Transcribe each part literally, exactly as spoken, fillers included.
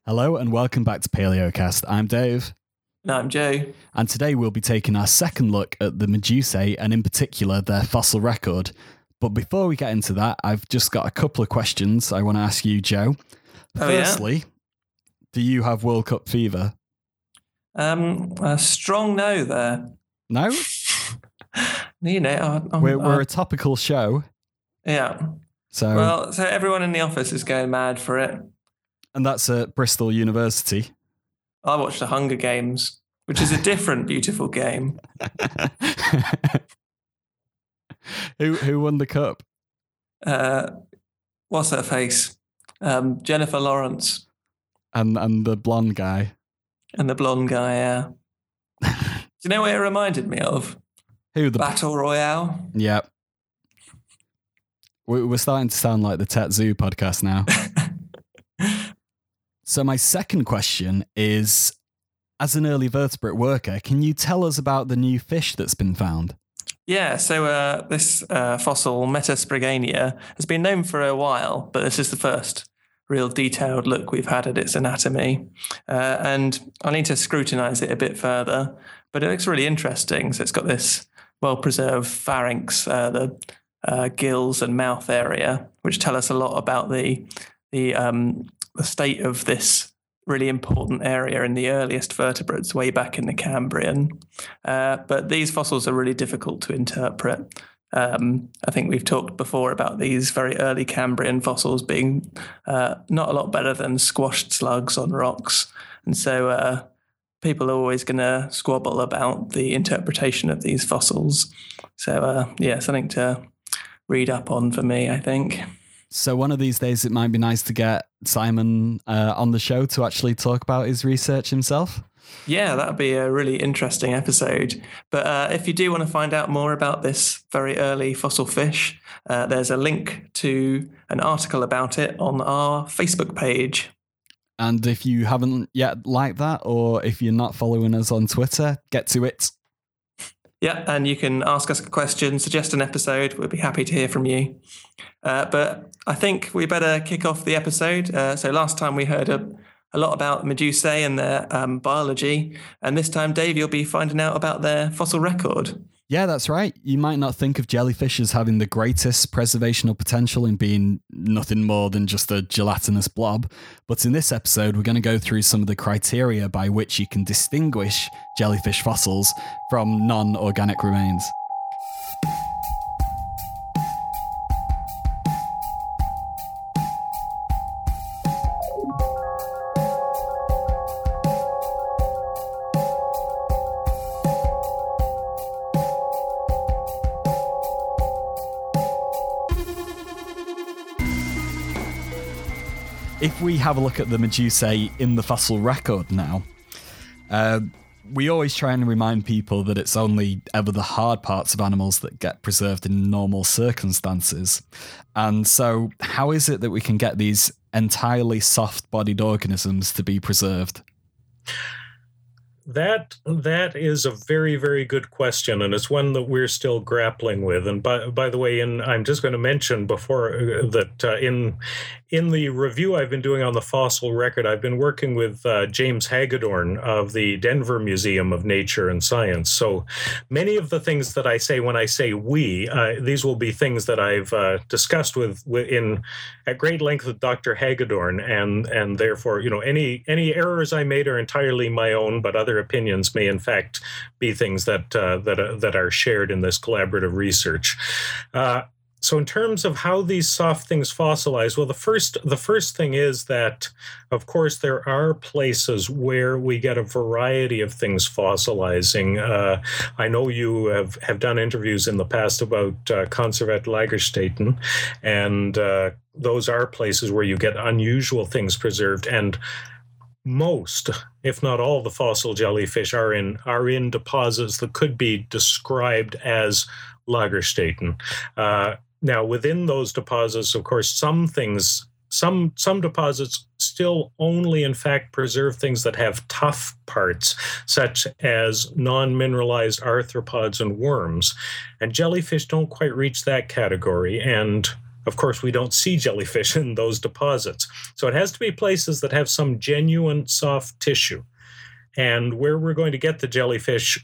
Hello and welcome back to PaleoCast. I'm Dave. And I'm Joe. And today we'll be taking our second look at the Medusae and in particular their fossil record. But before we get into that, I've just got a couple of questions I want to ask you, Joe. Oh, Firstly, yeah? Do you have World Cup fever? Um, a strong no there. No? You know, I, I'm, we're, we're I, a topical show. Yeah. So well, so everyone in the office is going mad for it. And that's at Bristol University. I watched the Hunger Games, which is a different beautiful game. who who won the cup? Uh, what's her face? Um, Jennifer Lawrence. And and the blonde guy. And the blonde guy, yeah. Do you know what it reminded me of? Who? The Battle Royale. Yeah. We're starting to sound like the Tetsu podcast now. So my second question is, as an early vertebrate worker, can you tell us about the new fish that's been found? Yeah, so uh, this uh, fossil, Metasprigania, has been known for a while, but this is the first real detailed look we've had at its anatomy. Uh, and I need to scrutinise it a bit further, but it looks really interesting. So it's got this well-preserved pharynx, uh, the uh, gills and mouth area, which tell us a lot about the the um, the state of this really important area in the earliest vertebrates way back in the Cambrian. Uh, but these fossils are really difficult to interpret. Um, I think we've talked before about these very early Cambrian fossils being uh, not a lot better than squashed slugs on rocks. And so uh, people are always going to squabble about the interpretation of these fossils. So, uh, yeah, something to read up on for me, I think. So one of these days it might be nice to get Simon uh, on the show to actually talk about his research himself. Yeah, that would be a really interesting episode. But uh, if you do want to find out more about this very early fossil fish, uh, there's a link to an article about it on our Facebook page. And if you haven't yet liked that, or if you're not following us on Twitter, get to it. Yeah, and you can ask us a question, suggest an episode. We'll be happy to hear from you. Uh, but I think we better kick off the episode. Uh, so last time we heard a, a lot about Medusae and their um, biology. And this time, Dave, you'll be finding out about their fossil record. Yeah, that's right. You might not think of jellyfish as having the greatest preservational potential in being nothing more than just a gelatinous blob. But in this episode, we're going to go through some of the criteria by which you can distinguish jellyfish fossils from non-organic remains. If we have a look at the Medusae in the fossil record now, uh, we always try and remind people that it's only ever the hard parts of animals that get preserved in normal circumstances. And so how is it that we can get these entirely soft-bodied organisms to be preserved? That that is a very, very good question, and it's one that we're still grappling with. And by by the way, in, I'm just going to mention before uh, that uh, in in the review I've been doing on the fossil record, I've been working with uh, James Hagedorn of the Denver Museum of Nature and Science. So many of the things that I say when I say we, uh, these will be things that I've uh, discussed with, with in at great length with Doctor Hagedorn, and and therefore, you know, any any errors I made are entirely my own, but other opinions may in fact be things that uh, that uh, that are shared in this collaborative research. Uh, so in terms of how these soft things fossilize, well, the first the first thing is that, of course, there are places where we get a variety of things fossilizing. Uh, I know you have, have done interviews in the past about uh, Conservat Lagerstätten, and uh, those are places where you get unusual things preserved, and most, if not all, the fossil jellyfish are in are in deposits that could be described as Lagerstätten. Uh, now, within those deposits, of course, some things, some some deposits still only, in fact, preserve things that have tough parts, such as non-mineralized arthropods and worms. And jellyfish don't quite reach that category. And of course, we don't see jellyfish in those deposits. So it has to be places that have some genuine soft tissue. And where we're going to get the jellyfish,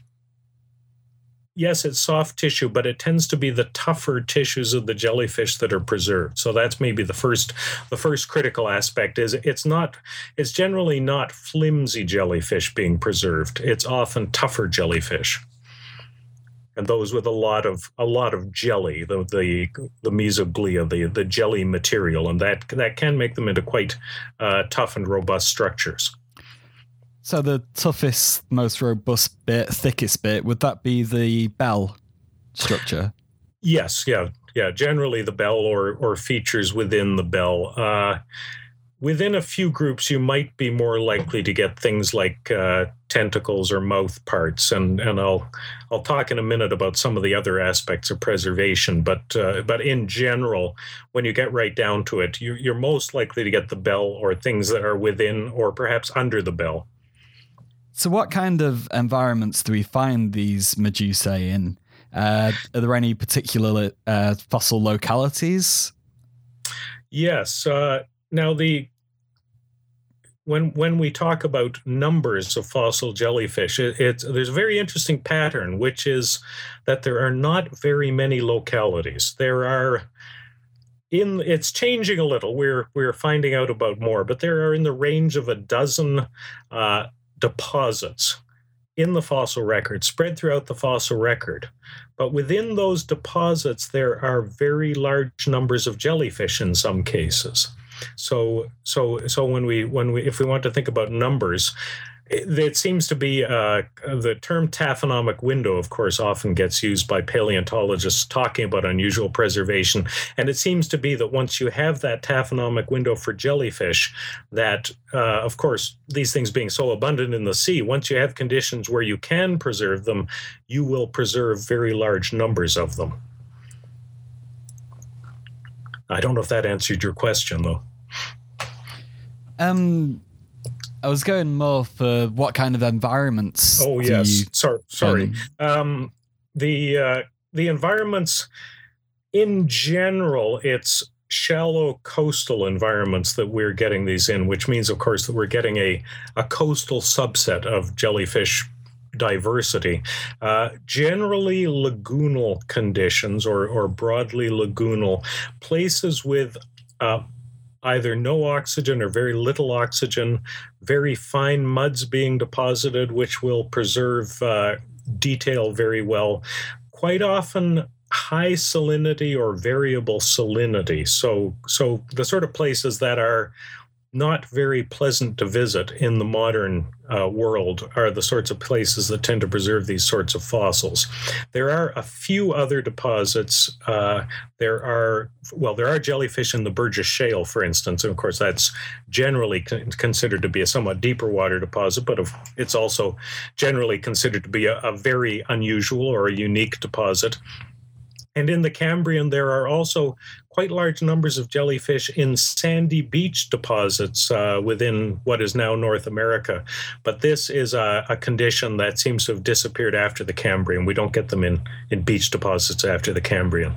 yes, it's soft tissue, but it tends to be the tougher tissues of the jellyfish that are preserved. So that's maybe the first the first critical aspect is it's not it's generally not flimsy jellyfish being preserved. It's often tougher jellyfish. And those with a lot of a lot of jelly, the the, the mesoglea, the, the jelly material, and that that can make them into quite uh, tough and robust structures. So the toughest, most robust bit, thickest bit, would that be the bell structure? Yes, yeah, yeah. Generally the bell or or features within the bell. Uh, within a few groups, you might be more likely to get things like uh, tentacles or mouth parts, and and I'll I'll talk in a minute about some of the other aspects of preservation. But uh, but in general, when you get right down to it, you, you're most likely to get the bell or things that are within or perhaps under the bell. So what kind of environments do we find these Medusae in? Uh, are there any particular uh, fossil localities? Yes. Uh, now, the when when we talk about numbers of fossil jellyfish, it, it's there's a very interesting pattern, which is that there are not very many localities. There are in it's changing a little. We're we're finding out about more, but there are in the range of a dozen Uh, deposits in the fossil record, spread throughout the fossil record. But within those deposits, there are very large numbers of jellyfish in some cases. So, so, so when we, when we, if we want to think about numbers, it, it seems to be uh, the term taphonomic window, of course, often gets used by paleontologists talking about unusual preservation. And it seems to be that once you have that taphonomic window for jellyfish, that, uh, of course, these things being so abundant in the sea, once you have conditions where you can preserve them, you will preserve very large numbers of them. I don't know if that answered your question, though. Um... I was going more for what kind of environments. Oh yes, you, sorry, sorry. Um, um, the uh, the environments in general, it's shallow coastal environments that we're getting these in, which means, of course, that we're getting a a coastal subset of jellyfish diversity. Uh, generally, lagoonal conditions or or broadly lagoonal places with Uh, either no oxygen or very little oxygen, very fine muds being deposited, which will preserve uh, detail very well. Quite often, high salinity or variable salinity. So, so the sort of places that are not very pleasant to visit in the modern uh, world are the sorts of places that tend to preserve these sorts of fossils. There are a few other deposits. Uh, there are, well, there are jellyfish in the Burgess Shale, for instance, and of course that's generally con- considered to be a somewhat deeper water deposit, but of, it's also generally considered to be a, a very unusual or a unique deposit. And in the Cambrian, there are also quite large numbers of jellyfish in sandy beach deposits uh, within what is now North America. But this is a, a condition that seems to have disappeared after the Cambrian. We don't get them in, in beach deposits after the Cambrian.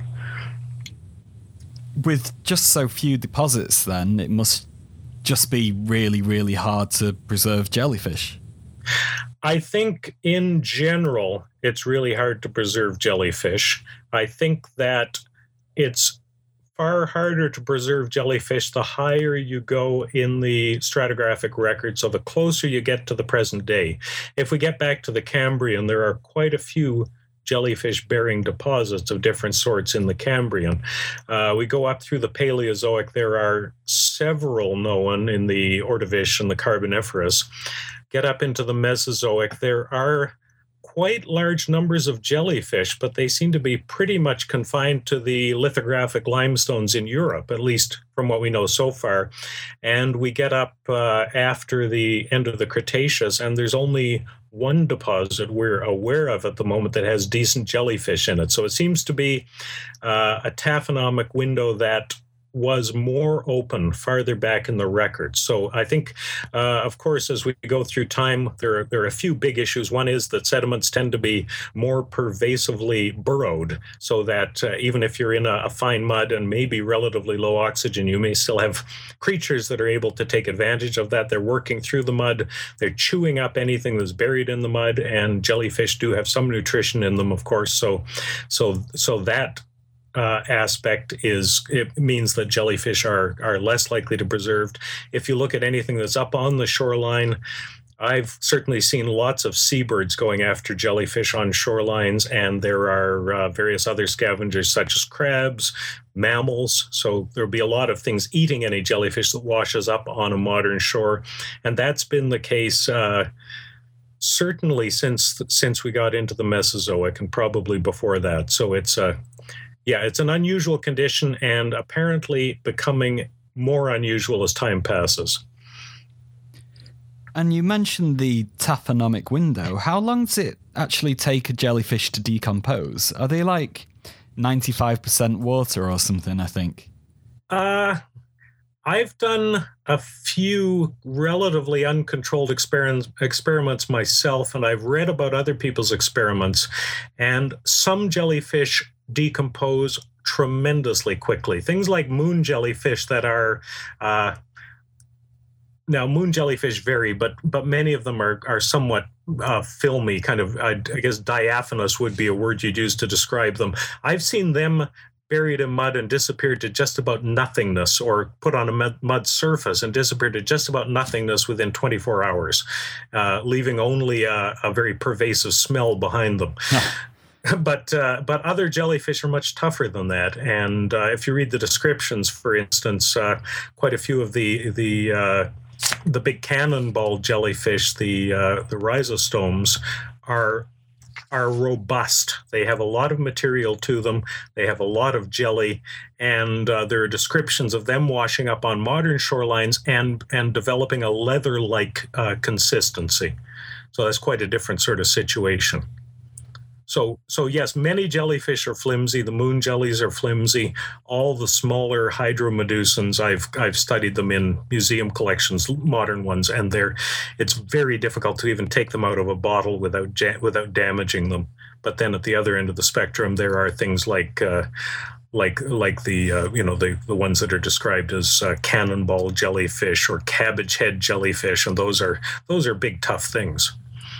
With just so few deposits, then, it must just be really, really hard to preserve jellyfish. I think in general, it's really hard to preserve jellyfish. I think that it's far harder to preserve jellyfish the higher you go in the stratigraphic record, so the closer you get to the present day. If we get back to the Cambrian, there are quite a few jellyfish-bearing deposits of different sorts in the Cambrian. Uh, we go up through the Paleozoic, there are several known in the Ordovician and the Carboniferous. Get up into the Mesozoic, there are quite large numbers of jellyfish, but they seem to be pretty much confined to the lithographic limestones in Europe, at least from what we know so far. And we get up uh, after the end of the Cretaceous, and there's only one deposit we're aware of at the moment that has decent jellyfish in it. So it seems to be uh, a taphonomic window that was more open farther back in the record. So I think, uh, of course, as we go through time, there are, there are a few big issues. One is that sediments tend to be more pervasively burrowed, so that uh, even if you're in a, a fine mud and maybe relatively low oxygen, you may still have creatures that are able to take advantage of that. They're working through the mud. They're chewing up anything that's buried in the mud, and jellyfish do have some nutrition in them, of course. So, so, so that Uh, aspect is, it means that jellyfish are are less likely to be preserved. If you look at anything that's up on the shoreline, I've certainly seen lots of seabirds going after jellyfish on shorelines, and there are uh, various other scavengers such as crabs, mammals. So there'll be a lot of things eating any jellyfish that washes up on a modern shore, and that's been the case uh, certainly since since we got into the Mesozoic, and probably before that. So it's a Yeah, it's an unusual condition, and apparently becoming more unusual as time passes. And you mentioned the taphonomic window. How long does it actually take a jellyfish to decompose? Are they like ninety-five percent water or something, I think? Uh, I've done a few relatively uncontrolled experiments, experiments myself, and I've read about other people's experiments, and some jellyfish decompose tremendously quickly. Things like moon jellyfish that are, uh, now moon jellyfish vary, but but many of them are are somewhat uh, filmy, kind of, I, I guess diaphanous would be a word you'd use to describe them. I've seen them buried in mud and disappeared to just about nothingness, or put on a mud, mud surface and disappeared to just about nothingness within twenty-four hours, uh, leaving only a, a very pervasive smell behind them. But uh, but other jellyfish are much tougher than that, and uh, if you read the descriptions, for instance, uh, quite a few of the the uh, the big cannonball jellyfish, the uh, the rhizostomes, are are robust. They have a lot of material to them. They have a lot of jelly, and uh, there are descriptions of them washing up on modern shorelines and and developing a leather-like uh, consistency. So that's quite a different sort of situation. So, so yes, many jellyfish are flimsy. The moon jellies are flimsy. All the smaller hydromedusans, I've I've studied them in museum collections, modern ones, and they're it's very difficult to even take them out of a bottle without without damaging them. But then at the other end of the spectrum, there are things like uh, like like the uh, you know the the ones that are described as uh, cannonball jellyfish or cabbage head jellyfish, and those are those are big tough things.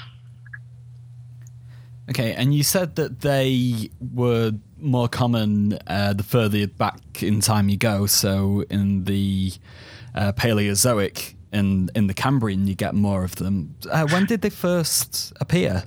Okay, and you said that they were more common uh, the further back in time you go. So in the uh, Paleozoic, in in the Cambrian, you get more of them. Uh, when did they first appear?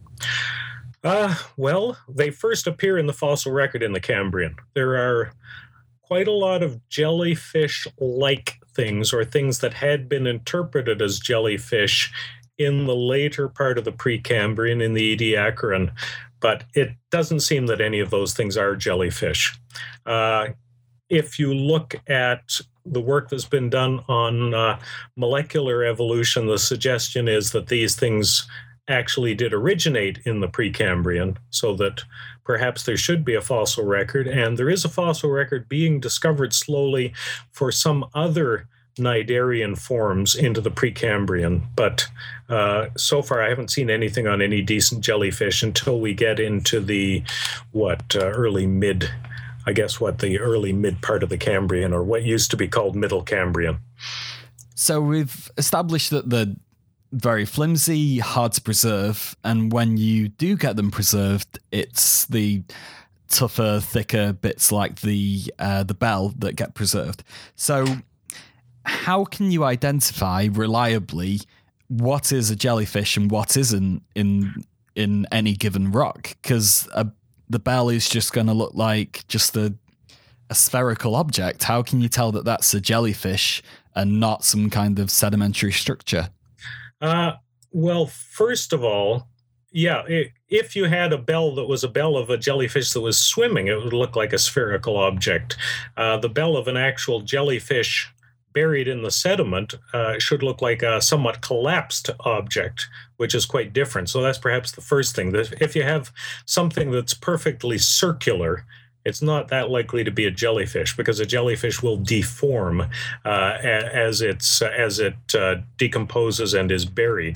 Uh, well, they first appear in the fossil record in the Cambrian. There are quite a lot of jellyfish-like things, or things that had been interpreted as jellyfish, in the later part of the Precambrian, in the Ediacaran, but it doesn't seem that any of those things are jellyfish. Uh, if you look at the work that's been done on uh, molecular evolution, the suggestion is that these things actually did originate in the Precambrian, so that perhaps there should be a fossil record, and there is a fossil record being discovered slowly for some other Cnidarian forms into the Precambrian, but uh, so far I haven't seen anything on any decent jellyfish until we get into the what uh, early mid, I guess what the early mid part of the Cambrian, or what used to be called Middle Cambrian. So we've established that they're very flimsy, hard to preserve, and when you do get them preserved, it's the tougher, thicker bits like the uh, the bell that get preserved. So how can you identify reliably what is a jellyfish and what isn't in in any given rock? Because the bell is just going to look like just a, a spherical object. How can you tell that that's a jellyfish and not some kind of sedimentary structure? Uh, well, first of all, yeah, if you had a bell that was a bell of a jellyfish that was swimming, it would look like a spherical object. Uh, the bell of an actual jellyfish buried in the sediment uh, should look like a somewhat collapsed object, which is quite different. So that's perhaps the first thing. If you have something that's perfectly circular, it's not that likely to be a jellyfish, because a jellyfish will deform uh, as it's as it uh, decomposes and is buried.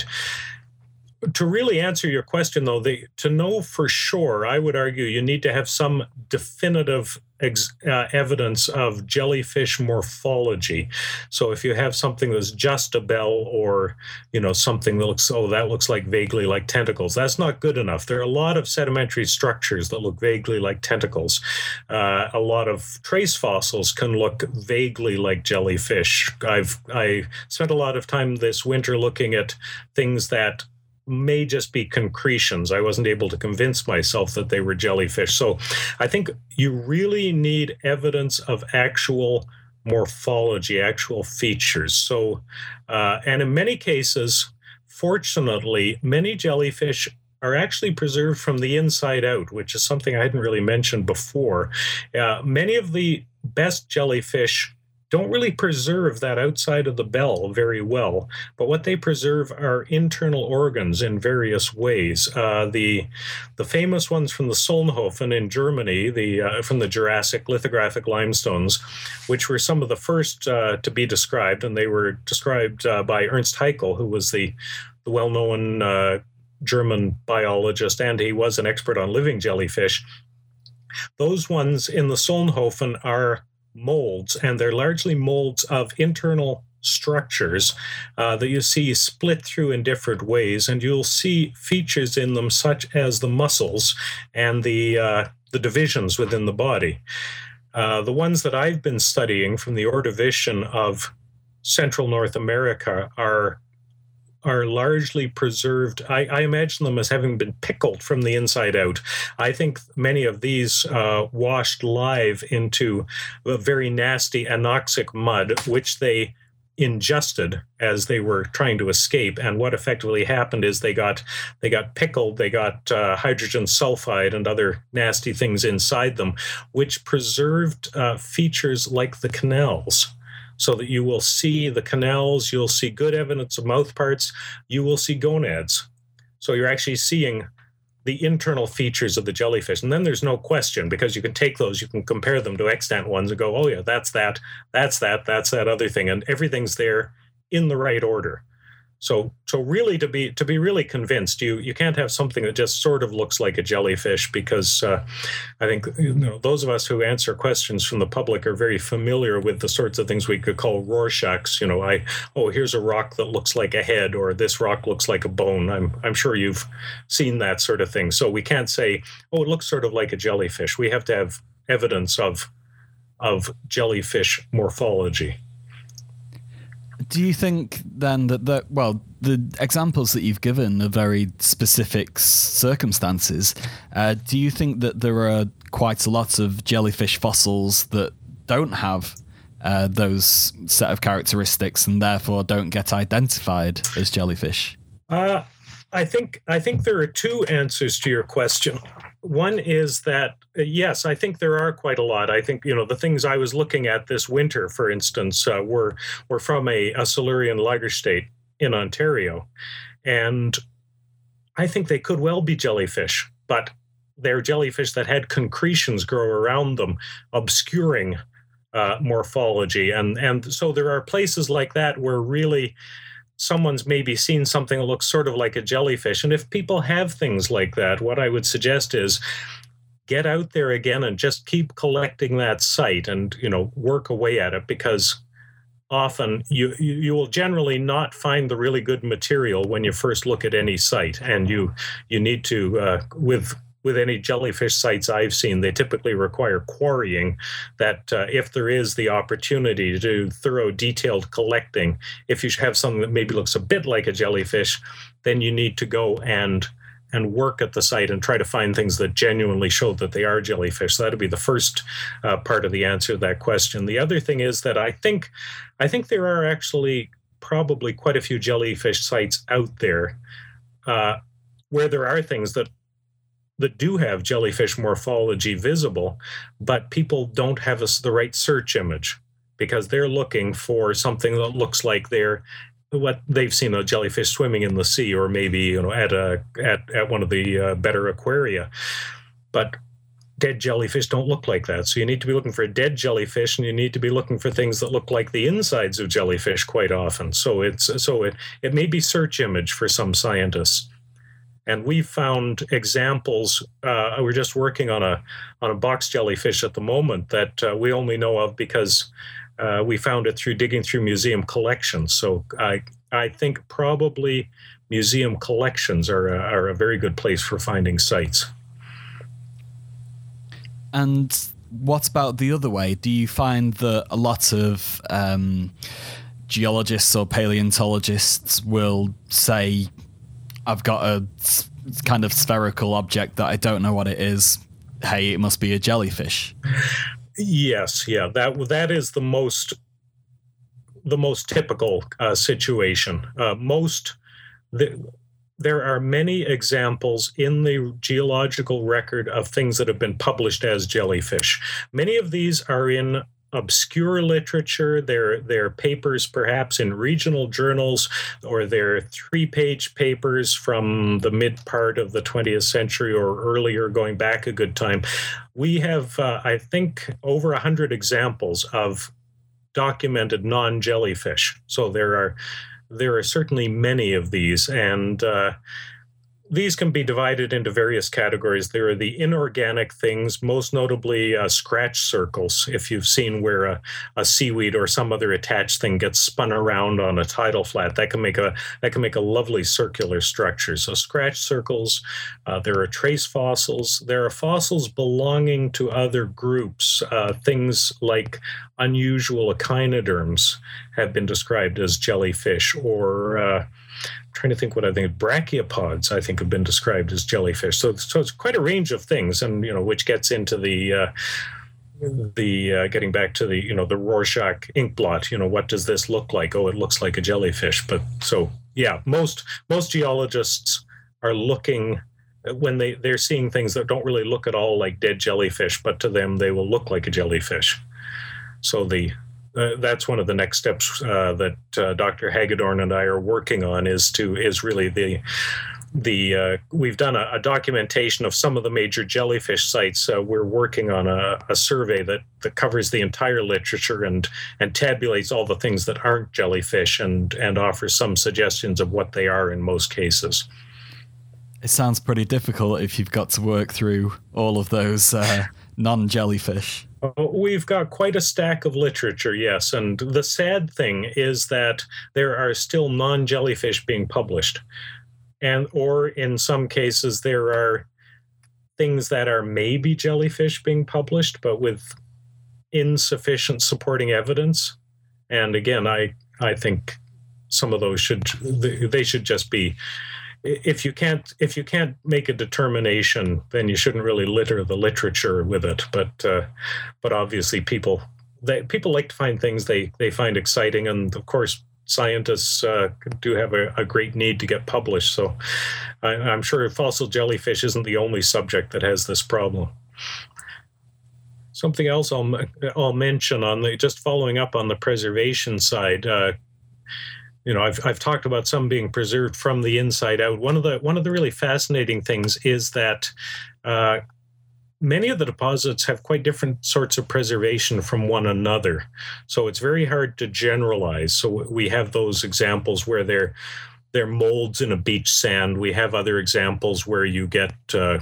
To really answer your question, though, the, to know for sure, I would argue you need to have some definitive ex, uh, evidence of jellyfish morphology. So if you have something that's just a bell, or, you know, something that looks, oh, that looks like vaguely like tentacles, that's not good enough. There are a lot of sedimentary structures that look vaguely like tentacles. Uh, a lot of trace fossils can look vaguely like jellyfish. I've I spent a lot of time this winter looking at things that may just be concretions. I wasn't able to convince myself that they were jellyfish. So I think you really need evidence of actual morphology, actual features. So, uh, and in many cases, fortunately, many jellyfish are actually preserved from the inside out, which is something I hadn't really mentioned before. Uh, many of the best jellyfish don't really preserve that outside of the bell very well, but what they preserve are internal organs in various ways. Uh, the the famous ones from the Solnhofen in Germany, the uh, from the Jurassic lithographic limestones, which were some of the first uh, to be described, and they were described uh, by Ernst Haeckel, who was the, the well-known uh, German biologist, and he was an expert on living jellyfish. Those ones in the Solnhofen are molds, and they're largely molds of internal structures uh, that you see split through in different ways, and you'll see features in them such as the muscles and the uh, the divisions within the body. Uh, the ones that I've been studying from the Ordovician of Central North America are are largely preserved. I, I imagine them as having been pickled from the inside out. I think many of these uh, washed live into a very nasty anoxic mud, which they ingested as they were trying to escape. And what effectively happened is they got they got pickled, they got uh, hydrogen sulfide and other nasty things inside them, which preserved uh, features like the canals. So that you will see the canals, you'll see good evidence of mouth parts, you will see gonads. So you're actually seeing the internal features of the jellyfish. And then there's no question, because you can take those, you can compare them to extant ones and go, oh yeah, that's that, that's that, that's that other thing. And everything's there in the right order. So so really to be to be really convinced, you you can't have something that just sort of looks like a jellyfish, because uh, I think, you know, those of us who answer questions from the public are very familiar with the sorts of things we could call Rorschachs. You know, I oh here's a rock that looks like a head, or this rock looks like a bone. I'm I'm sure you've seen that sort of thing. So we can't say, oh, it looks sort of like a jellyfish. We have to have evidence of of jellyfish morphology. Do you think then that, the, well, the examples that you've given are very specific circumstances. Uh, do you think that there are quite a lot of jellyfish fossils that don't have uh, those set of characteristics and therefore don't get identified as jellyfish? Uh, I think I think there are two answers to your question. One is that, yes, I think there are quite a lot. I think, you know, the things I was looking at this winter, for instance, uh, were were from a, a Silurian Lagerstate in Ontario. And I think they could well be jellyfish, but they're jellyfish that had concretions grow around them, obscuring uh, morphology. And, and so there are places like that where really someone's maybe seen something that looks sort of like a jellyfish. And if people have things like that, what I would suggest is get out there again and just keep collecting that site and, you know, work away at it, because often you you will generally not find the really good material when you first look at any site. And you you need to, uh, with with any jellyfish sites I've seen, they typically require quarrying, that uh, if there is the opportunity to do thorough, detailed collecting, if you have something that maybe looks a bit like a jellyfish, then you need to go and and work at the site and try to find things that genuinely show that they are jellyfish. So that'd be the first uh, part of the answer to that question. The other thing is that I think I think there are actually probably quite a few jellyfish sites out there uh, where there are things that that do have jellyfish morphology visible, but people don't have a, the right search image, because they're looking for something that looks like they're what they've seen a jellyfish swimming in the sea, or maybe, you know, at a at, at one of the uh, better aquaria. But dead jellyfish don't look like that. So you need to be looking for a dead jellyfish, and you need to be looking for things that look like the insides of jellyfish quite often. So it's so it, it may be search image for some scientists. And we've found examples. Uh, we're just working on a on a box jellyfish at the moment that uh, we only know of because uh, we found it through digging through museum collections. So I I think probably museum collections are a, are a very good place for finding sites. And what about the other way? Do you find that a lot of um, geologists or paleontologists will say, I've got a kind of spherical object that I don't know what it is. Hey, it must be a jellyfish. Yes, yeah, that that is the most the most typical uh, situation. Uh, most the, there are many examples in the geological record of things that have been published as jellyfish. Many of these are in obscure literature. They're, they're papers perhaps in regional journals, or they're three-page papers from the mid part of the twentieth century or earlier, going back a good time. We have, uh, I think, over one hundred examples of documented non-jellyfish. So there are there are certainly many of these, and uh, these can be divided into various categories. There are the inorganic things, most notably uh, scratch circles. If you've seen where a, a seaweed or some other attached thing gets spun around on a tidal flat, that can make a that can make a lovely circular structure. So scratch circles. Uh, there are trace fossils. There are fossils belonging to other groups. Uh, things like unusual echinoderms have been described as jellyfish, or uh, trying to think what I think, brachiopods, I think, have been described as jellyfish. So, so it's quite a range of things, and, you know, which gets into the, uh, the uh, getting back to the, you know, the Rorschach ink blot, you know, what does this look like? Oh, it looks like a jellyfish. But so, yeah, most, most geologists are looking, when they, they're seeing things that don't really look at all like dead jellyfish, but to them, they will look like a jellyfish. So the, Uh, that's one of the next steps uh, that uh, Doctor Hagedorn and I are working on, is to is really the the uh, we've done a, a documentation of some of the major jellyfish sites. Uh, we're working on a, a survey that, that covers the entire literature and and tabulates all the things that aren't jellyfish, and and offers some suggestions of what they are in most cases. It sounds pretty difficult if you've got to work through all of those uh, non-jellyfish. We've got quite a stack of literature, yes. And the sad thing is that there are still non-jellyfish being published. And or in some cases, there are things that are maybe jellyfish being published, but with insufficient supporting evidence. And again, I, I think some of those should, they should just be, if you can't if you can't make a determination, then you shouldn't really litter the literature with it. But uh, but obviously people they, people like to find things they, they find exciting, and of course scientists uh, do have a, a great need to get published. So I, I'm sure fossil jellyfish isn't the only subject that has this problem. Something else I'll I'll mention on the just following up on the preservation side. Uh, You know, I've I've talked about some being preserved from the inside out. One of the one of the really fascinating things is that uh, many of the deposits have quite different sorts of preservation from one another. So it's very hard to generalize. So we have those examples where they're they're molds in a beach sand. We have other examples where you get uh,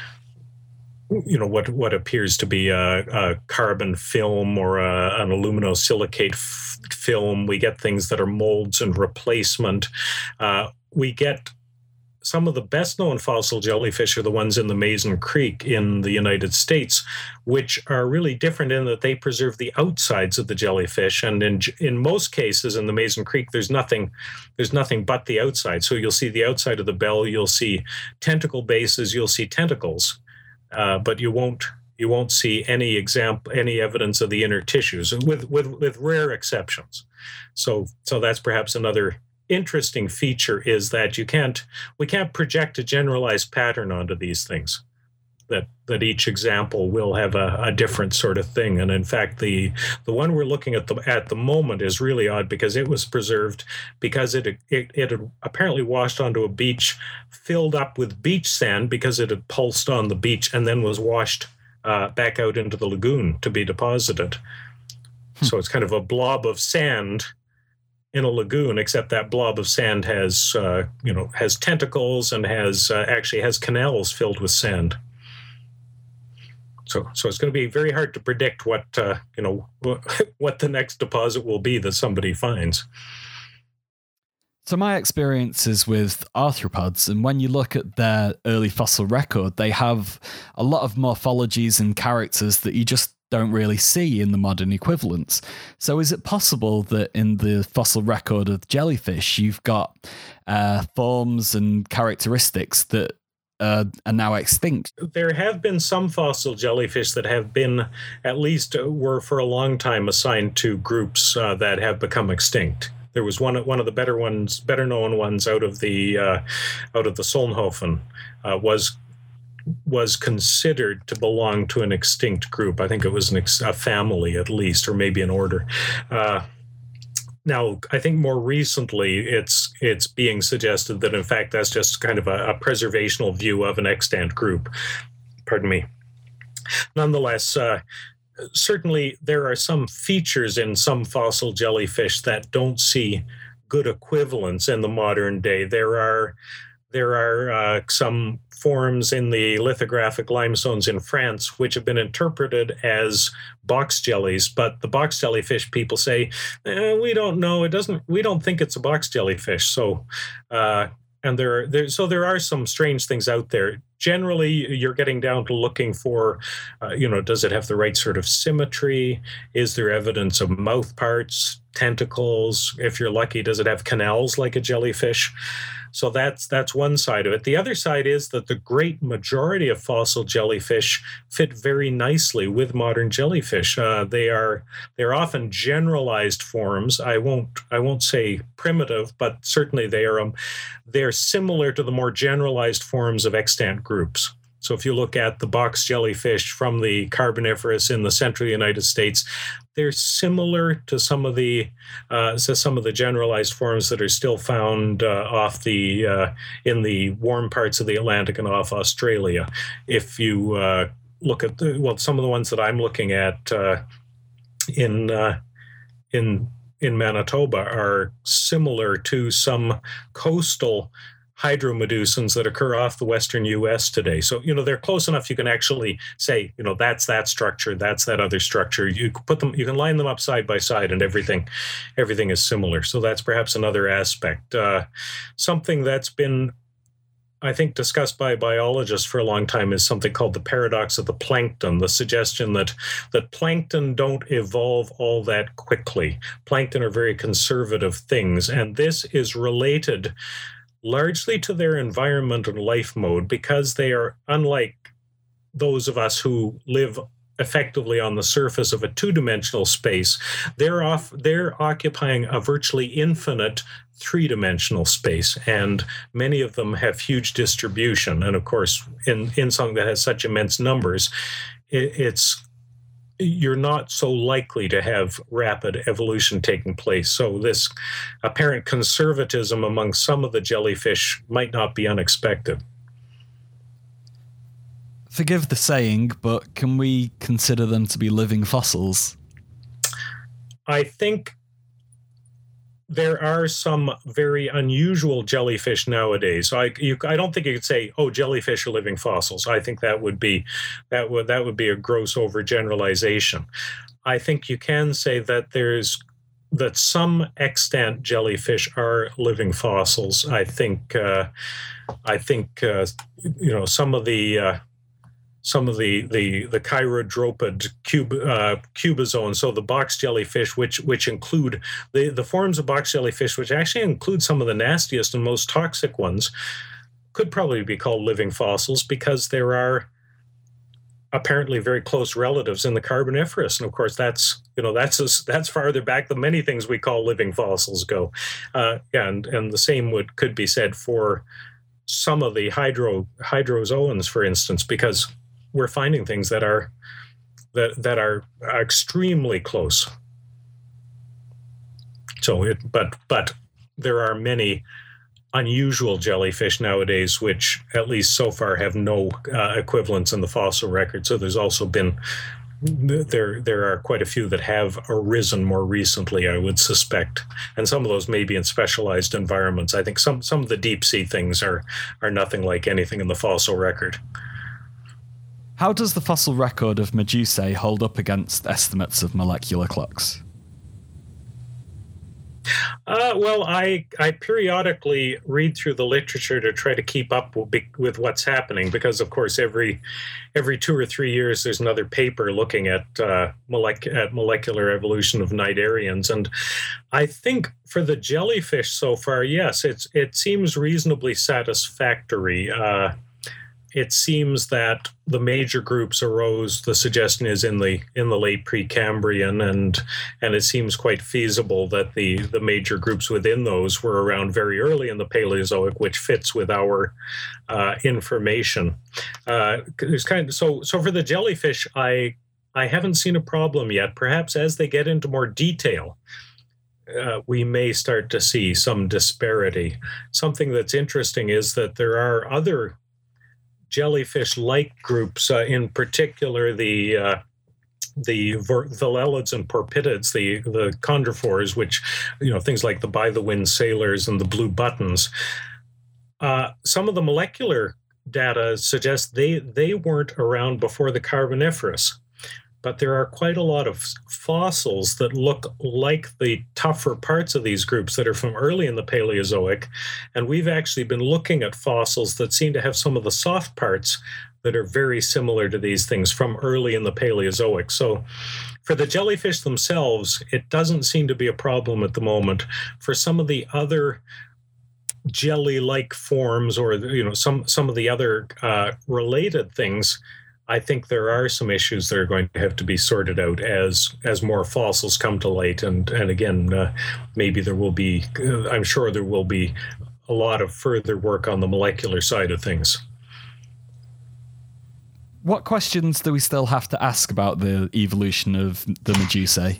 you know, what what appears to be a, a carbon film or a, an aluminosilicate f- film. We get things that are molds and replacement. Uh, we get some of the best-known fossil jellyfish are the ones in the Mason Creek in the United States, which are really different in that they preserve the outsides of the jellyfish. And in in most cases in the Mason Creek, there's nothing there's nothing but the outside. So you'll see the outside of the bell, you'll see tentacle bases, you'll see tentacles. Uh, but you won't you won't see any example any evidence of the inner tissues, with with with rare exceptions. So so that's perhaps another interesting feature, is that you can't we can't project a generalized pattern onto these things. That that each example will have a, a different sort of thing. And in fact, the the one we're looking at the at the moment is really odd, because it was preserved because it it, it had apparently washed onto a beach filled up with beach sand because it had pulsed on the beach and then was washed uh, back out into the lagoon to be deposited. Hmm. So it's kind of a blob of sand in a lagoon, except that blob of sand has, uh, you know, has tentacles and has uh, actually has canals filled with sand. So, so it's going to be very hard to predict what uh, you know what the next deposit will be that somebody finds. So my experience is with arthropods, and when you look at their early fossil record, they have a lot of morphologies and characters that you just don't really see in the modern equivalents. So is it possible that in the fossil record of jellyfish, you've got uh, forms and characteristics that uh, are now extinct? There have been some fossil jellyfish that have been, at least were for a long time, assigned to groups uh, that have become extinct. There was one one of the better ones, better known ones out of the uh, out of the Solnhofen uh, was. was considered to belong to an extinct group. I think it was an ex- a family at least, or maybe an order. Uh, now, I think more recently it's it's being suggested that in fact that's just kind of a, a preservational view of an extant group. Pardon me. Nonetheless, uh, certainly there are some features in some fossil jellyfish that don't see good equivalents in the modern day. There are there are uh, some forms in the lithographic limestones in France which have been interpreted as box jellies, but the box jellyfish people say eh, we don't know. It doesn't. We don't think it's a box jellyfish. So, uh, and there, are, there, so there are some strange things out there. Generally, you're getting down to looking for, uh, you know, does it have the right sort of symmetry? Is there evidence of mouth parts, tentacles? If you're lucky, does it have canals like a jellyfish? So that's that's one side of it. The other side is that the great majority of fossil jellyfish fit very nicely with modern jellyfish. Uh, they are they're often generalized forms. I won't I won't say primitive, but certainly they are um, they're similar to the more generalized forms of extant groups. So if you look at the box jellyfish from the Carboniferous in the central United States, they're similar to some of the uh, to some of the generalized forms that are still found uh, off the uh, in the warm parts of the Atlantic and off Australia. If you uh, look at the, well, some of the ones that I'm looking at uh, in uh, in in Manitoba are similar to some coastal hydromedusans that occur off the western U S today. So, you know, they're close enough you can actually say, you know, that's that structure, that's that other structure. You put them, you can line them up side by side and everything, everything is similar. So that's perhaps another aspect. Uh, something that's been, I think, discussed by biologists for a long time is something called the paradox of the plankton, the suggestion that, that plankton don't evolve all that quickly. Plankton are very conservative things, and this is related largely to their environment and life mode, because they are unlike those of us who live effectively on the surface of a two-dimensional space. They're off, they're occupying a virtually infinite three-dimensional space, and many of them have huge distribution. And of course, in, in something that has such immense numbers, it, it's you're not so likely to have rapid evolution taking place. So this apparent conservatism among some of the jellyfish might not be unexpected. Forgive the saying, but can we consider them to be living fossils? I think there are some very unusual jellyfish nowadays. I you, I don't think you could say, "Oh, jellyfish are living fossils." I think that would be that would that would be a gross overgeneralization. I think you can say that there's that some extant jellyfish are living fossils. I think uh, I think uh, you know some of the. Uh, Some of the the the chirodropid cub, uh, cubozoans, so the box jellyfish, which which include the, the forms of box jellyfish, which actually include some of the nastiest and most toxic ones, could probably be called living fossils because there are apparently very close relatives in the Carboniferous, and of course that's you know that's as, that's farther back than many things we call living fossils go, uh, and and the same would could be said for some of the hydro hydrozoans, for instance, because we're finding things that are that that are extremely close. So, it, but but there are many unusual jellyfish nowadays, which at least so far have no uh, equivalents in the fossil record. So there's also been there there are quite a few that have arisen more recently, I would suspect, and some of those may be in specialized environments. I think some some of the deep sea things are are nothing like anything in the fossil record. How does the fossil record of Medusae hold up against estimates of molecular clocks? Uh, well, I I periodically read through the literature to try to keep up with, with what's happening, because, of course, every every two or three years there's another paper looking at uh, molec- at molecular evolution of cnidarians, and I think for the jellyfish so far, yes, it's it seems reasonably satisfactory. Uh, It seems that the major groups arose, the suggestion is, in the in the late Precambrian, and and it seems quite feasible that the, the major groups within those were around very early in the Paleozoic, which fits with our uh, information. Uh, there's kind of, so so for the jellyfish, I I haven't seen a problem yet. Perhaps as they get into more detail, Uh, we may start to see some disparity. Something that's interesting is that there are other jellyfish-like groups, uh, in particular the uh, the velelids and porpitids, the the chondrophores, which, you know, things like the by-the-wind sailors and the blue buttons. Uh, some of the molecular data suggests they they weren't around before the Carboniferous, but there are quite a lot of fossils that look like the tougher parts of these groups that are from early in the Paleozoic. And we've actually been looking at fossils that seem to have some of the soft parts that are very similar to these things from early in the Paleozoic. So for the jellyfish themselves, it doesn't seem to be a problem at the moment. For some of the other jelly-like forms, or, you know, some, some of the other uh, related things, I think there are some issues that are going to have to be sorted out as as more fossils come to light. And, and again, uh, maybe there will be, uh, I'm sure there will be a lot of further work on the molecular side of things. What questions do we still have to ask about the evolution of the Medusae?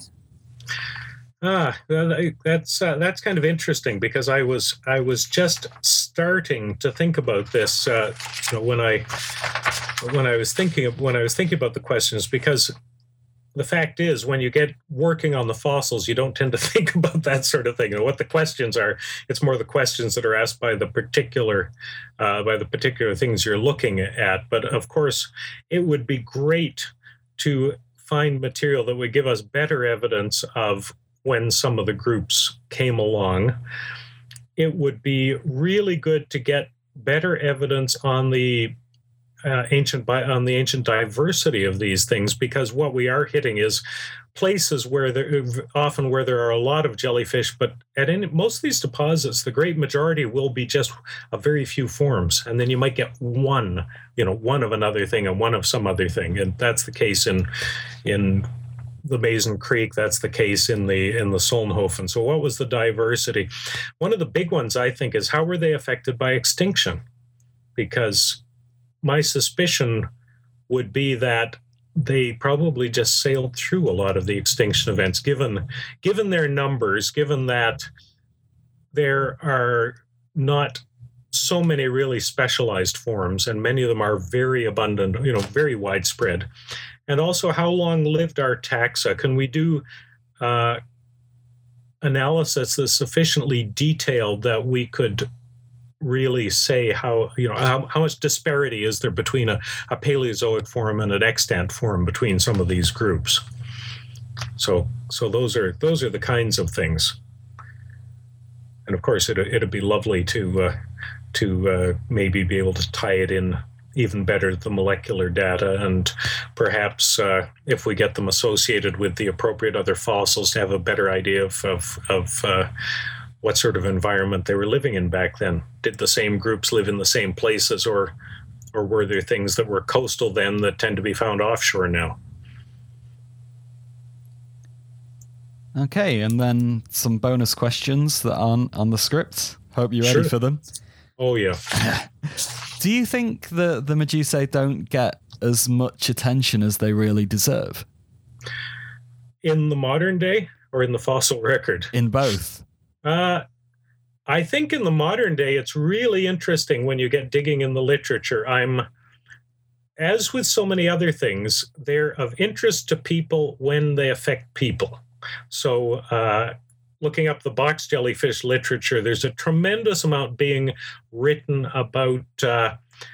Ah, that's uh, that's kind of interesting, because I was I was just starting to think about this uh, you know, when I when I was thinking of, when I was thinking about the questions, because the fact is, when you get working on the fossils, you don't tend to think about that sort of thing and what the questions are. It's more the questions that are asked by the particular uh, by the particular things you're looking at. But of course, it would be great to find material that would give us better evidence of when some of the groups came along. It would be really good to get better evidence on the uh, ancient on the ancient diversity of these things, because what we are hitting is places where there often where there are a lot of jellyfish, but at any, most of these deposits, the great majority will be just a very few forms, and then you might get one, you know, one of another thing and one of some other thing, and that's the case in in. the Mason Creek, that's the case in the in the Solnhofen. So what was the diversity? One of the big ones, I think, is how were they affected by extinction? Because my suspicion would be that they probably just sailed through a lot of the extinction events, given given their numbers, given that there are not so many really specialized forms, and many of them are very abundant, you know, very widespread. And also, how long lived our taxa? Can we do uh, analysis that's sufficiently detailed that we could really say how, you know, how, how much disparity is there between a, a Paleozoic form and an extant form between some of these groups? So, so those are those are the kinds of things. And of course, it it'd be lovely to uh, to uh, maybe be able to tie it in even better, the molecular data, and perhaps uh, if we get them associated with the appropriate other fossils, to have a better idea of of, of uh, what sort of environment they were living in back then. Did the same groups live in the same places, or or were there things that were coastal then that tend to be found offshore now? Okay, and then some bonus questions that aren't on the script. Hope you're ready Sure. for them. Oh, yeah. Do you think that the Medusae don't get as much attention as they really deserve? In the modern day or in the fossil record? In both. Uh, I think in the modern day, it's really interesting when you get digging in the literature. I'm, as with so many other things, they're of interest to people when they affect people. So uh, looking up the box jellyfish literature, there's a tremendous amount being written about uh,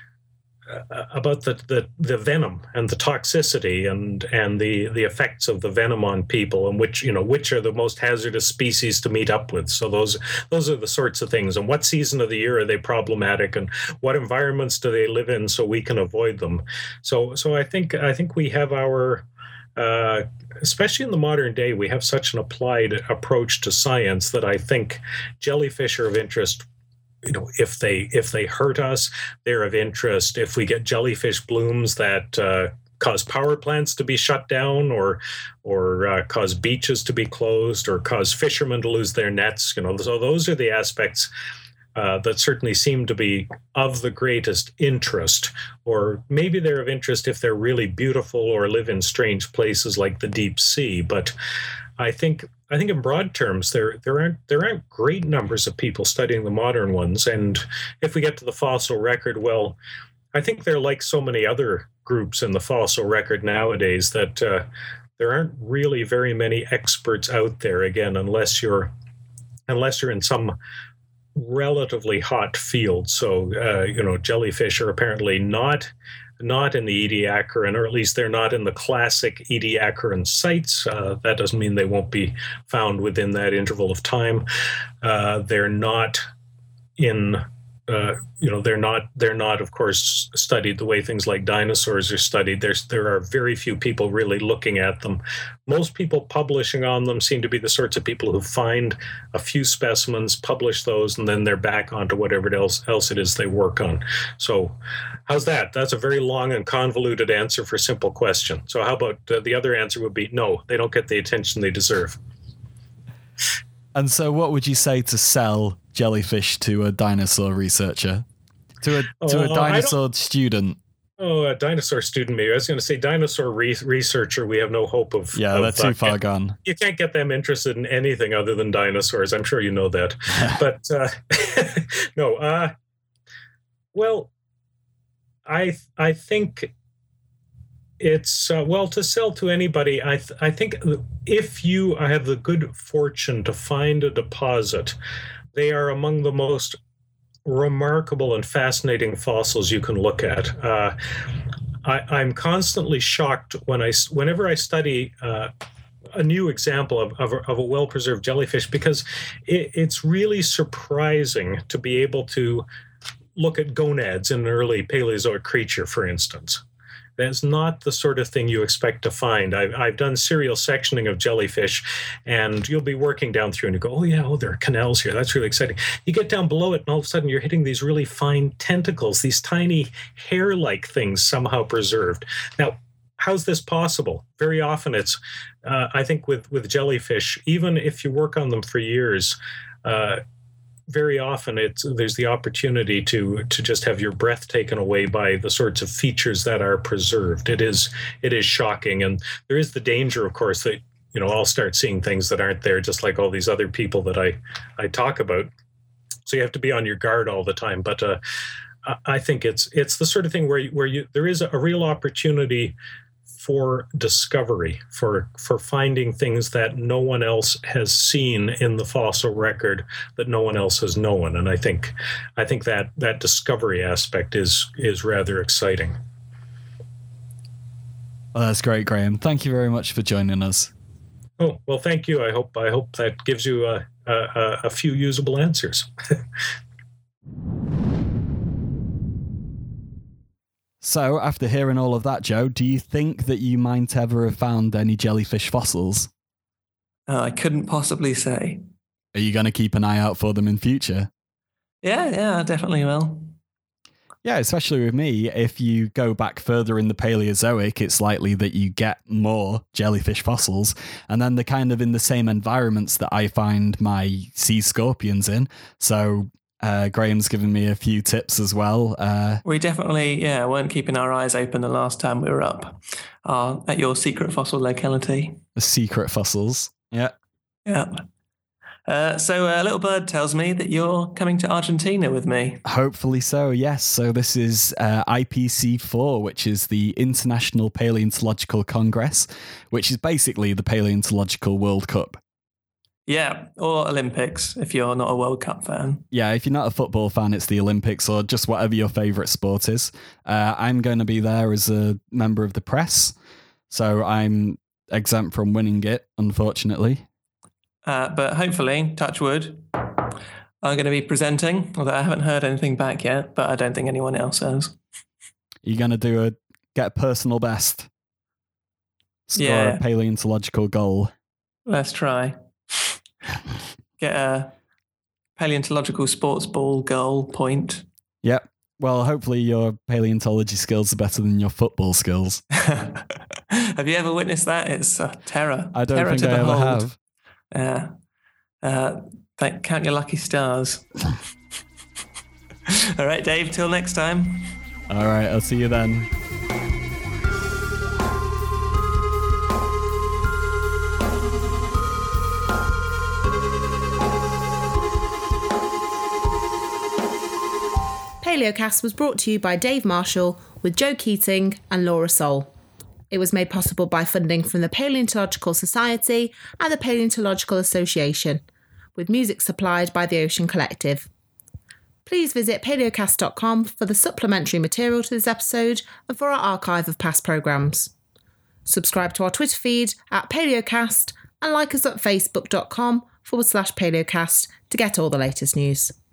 uh, about the, the the venom and the toxicity and and the the effects of the venom on people, and which you know which are the most hazardous species to meet up with. So those those are the sorts of things. And what season of the year are they problematic, and what environments do they live in so we can avoid them. So so I think I think we have our uh, especially in the modern day, we have such an applied approach to science that I think jellyfish are of interest. You know, if they if they hurt us, they're of interest. If we get jellyfish blooms that uh, cause power plants to be shut down, or or uh, cause beaches to be closed, or cause fishermen to lose their nets, you know, so those are the aspects uh, that certainly seem to be of the greatest interest. Or maybe they're of interest if they're really beautiful or live in strange places like the deep sea. But I think I think in broad terms, there there aren't there aren't great numbers of people studying the modern ones. And if we get to the fossil record, well, I think they're like so many other groups in the fossil record nowadays that uh, there aren't really very many experts out there. Again, unless you're unless you're in some relatively hot field. So uh, you know, jellyfish are apparently not. not in the Ediacaran, or at least they're not in the classic Ediacaran sites. Uh, that doesn't mean they won't be found within that interval of time. Uh, they're not in, uh, you know, they're not, they're not, of course, studied the way things like dinosaurs are studied. There's, there are very few people really looking at them. Most people publishing on them seem to be the sorts of people who find a few specimens, publish those, and then they're back onto whatever else, else it is they work on. So how's that? That's a very long and convoluted answer for a simple question. So how about uh, the other answer would be no, they don't get the attention they deserve. And so what would you say to sell jellyfish to a dinosaur researcher? To a, oh, to a dinosaur student? Oh, a dinosaur student, maybe. I was going to say dinosaur re- researcher, we have no hope of... Yeah, of, that's too uh, far gone. You can't get them interested in anything other than dinosaurs. I'm sure you know that. But, uh, no, uh, well, I I think it's, uh, well, to sell to anybody, I th- I think if you have the good fortune to find a deposit, they are among the most remarkable and fascinating fossils you can look at. Uh, I, I'm constantly shocked when I, whenever I study uh, a new example of, of, of a well-preserved jellyfish, because it, it's really surprising to be able to look at gonads in an early Paleozoic creature, for instance. That's not the sort of thing you expect to find. I've, I've done serial sectioning of jellyfish, and you'll be working down through and you go, oh yeah, oh, there are canals here. That's really exciting. You get down below it, and all of a sudden you're hitting these really fine tentacles, these tiny hair-like things somehow preserved. Now, how's this possible? Very often it's, uh, I think with, with jellyfish, even if you work on them for years, uh, very often it's there's the opportunity to to just have your breath taken away by the sorts of features that are preserved. It is it is shocking, and there is the danger, of course, that you know I'll start seeing things that aren't there, just like all these other people that I I talk about. So you have to be on your guard all the time. But uh, I think it's it's the sort of thing where you, where you there is a real opportunity for discovery, for for finding things that no one else has seen in the fossil record, that no one else has known. And I think I think that that discovery aspect is is rather exciting. Well, that's great, Graham. Thank you very much for joining us. Oh, well, thank you. I hope I hope that gives you a a, a few usable answers. So, after hearing all of that, Joe, do you think that you might ever have found any jellyfish fossils? Uh, I couldn't possibly say. Are you going to keep an eye out for them in future? Yeah, yeah, I definitely will. Yeah, especially with me, if you go back further in the Paleozoic, it's likely that you get more jellyfish fossils, and then they're kind of in the same environments that I find my sea scorpions in. So uh, Graham's given me a few tips as well. Uh, we definitely, yeah, weren't keeping our eyes open the last time we were up uh, at your secret fossil locality. The secret fossils, yeah. Yeah. Uh, so a uh, little bird tells me that you're coming to Argentina with me. Hopefully so, yes. So this is uh, I P C four, which is the International Paleontological Congress, which is basically the Paleontological World Cup. Yeah, or Olympics, if you're not a World Cup fan. Yeah, if you're not a football fan, it's the Olympics or just whatever your favourite sport is. Uh, I'm going to be there as a member of the press, so I'm exempt from winning it, unfortunately. Uh, but hopefully, touch wood, I'm going to be presenting, although I haven't heard anything back yet, but I don't think anyone else has. You're going to do a get a personal best, score Yeah. a paleontological goal. Let's try. Get a paleontological sports ball goal point. Yep. Well, hopefully your paleontology skills are better than your football skills. Have you ever witnessed that? It's a terror. I don't terror think to I ever behold. have. Yeah. Uh, th- count your lucky stars. All right, Dave, till next time. All right, I'll see you then. Paleocast was brought to you by Dave Marshall with Joe Keating and Laura Soul. It was made possible by funding from the Paleontological Society and the Paleontological Association, with music supplied by the Ocean Collective. Please visit paleocast dot com for the supplementary material to this episode and for our archive of past programmes. Subscribe to our Twitter feed at Paleocast and like us at facebook dot com forward slash Paleocast to get all the latest news.